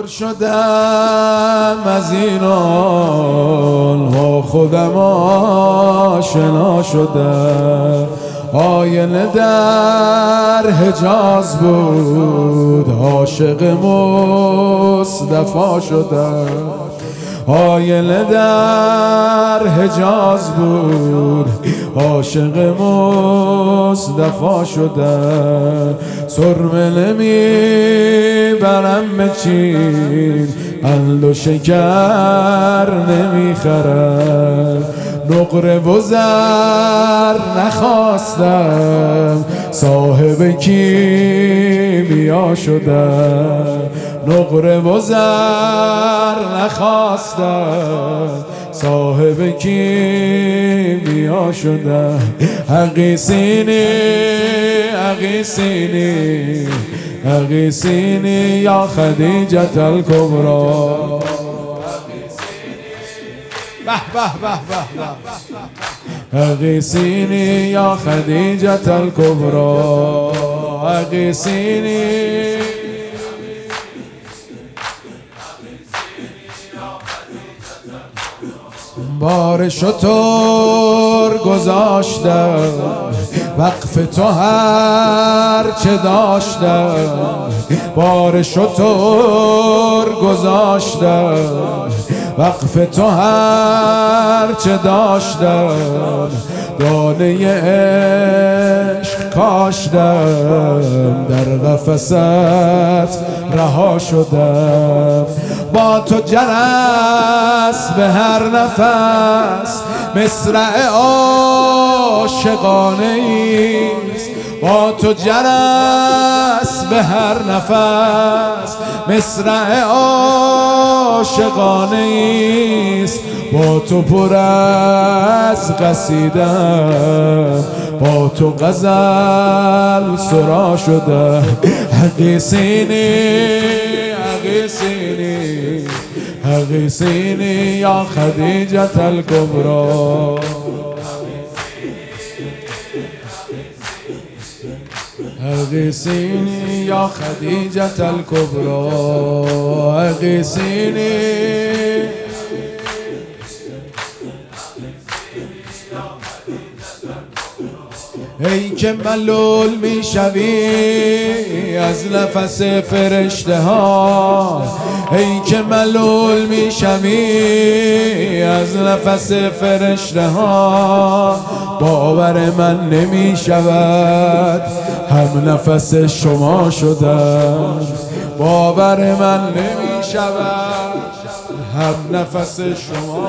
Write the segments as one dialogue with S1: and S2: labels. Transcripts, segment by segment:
S1: دور شدم از اینان با خودم آشنا شدم. آینه در حجاز بود، عاشق مصطفی شدم. آینه در حجاز بود، عاشق مصطفی شدم. سرمه نمیبرم به چین، قند و شکر نمیخرم. نقره و زر نخواستم، صاحب کیمیا شدم. نقره و زر نخواستم، صاحب کیمیا شدم. اغیثینی اغیثینی اغیثینی یا خدیجة الکبری. اغیثینی یا خدیجة الکبری. اغیثینی بار شتر گذاشتم، وقف تو هر چه داشتم. بار شتر گذاشتم، وقف تو هر چه داشتم. دانه عشق کاشتم، در قفست رها شدم. با تو جرس به هر نفس، مصرع عاشقانه ایست. با تو جرس به هر نفس، مصرع عاشقانه ایست. با تو پر از قصیدم، با تو غزل سرا شدم. اغیثینی اغیثینی اغیثینی یا خدیجة الکبری. اغیثینی یا خدیجة الکبری. اغیثینی ای که ملول میشوی از نفس فرشته ها. ای که ملول میشوی از نفس فرشته ها. باور من نمیشود هم نفس شما شدم. باور من نمیشود هم نفس شما.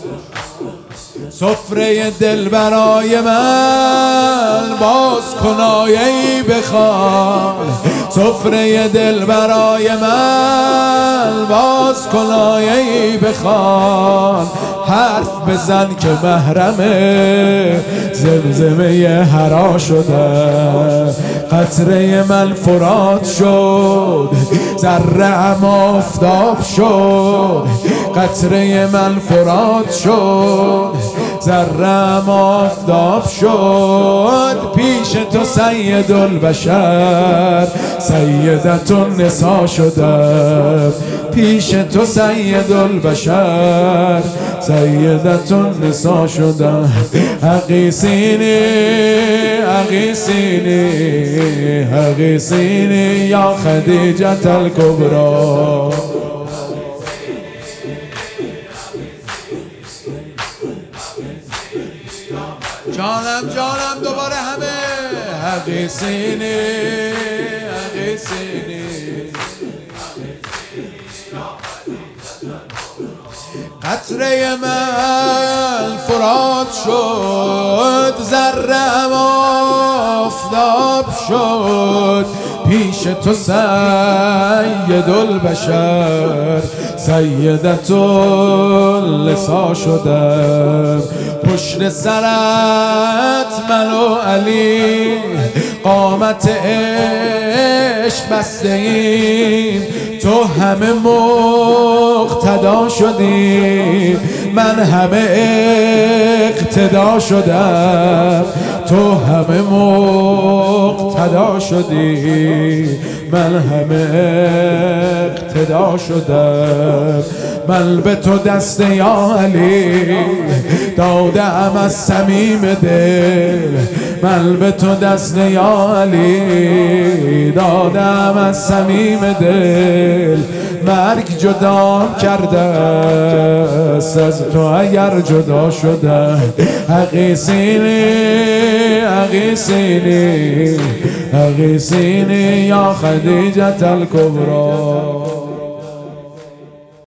S1: سفره دل برای من باز کن آیه‌ای بخوان. سفره دل برای من باز کن آیه‌ای بخوان. حرف بزن که محرم زمزمه حرا شدم. قطره من فرات شد، ذره ام آفتاب شد. قطره من فرات شد، ذره ام آفتاب شد. پیش تو سید البشر سیدة النساء شدم. پیش تو سید البشر سیدة النساء شدم. اغیثینی اغیثینی اغیثینی یا خدیجة الکبری. جانم جانم دوباره همه. اغیثینی اغیثینی قطره من فرات شد، ذره ام آفتاب شد. پیش تو سید البشر سیدة النساء شدم. پشت سرت من و علی قامت عشق بسته ایم. تو همه مقتدا شدی، من همه اقتدا شدم. تو همه مقتدا شدی، من همه اقتدا شدم. من به تو دست یا علی دادم از صمیم دل. من به تو دست یا علی دادم از صمیم دل. مرگ جدا کرده است از تو اگر جدا شده. اغیثینی اغیثینی اغیثینی یا خدیجة الکبری.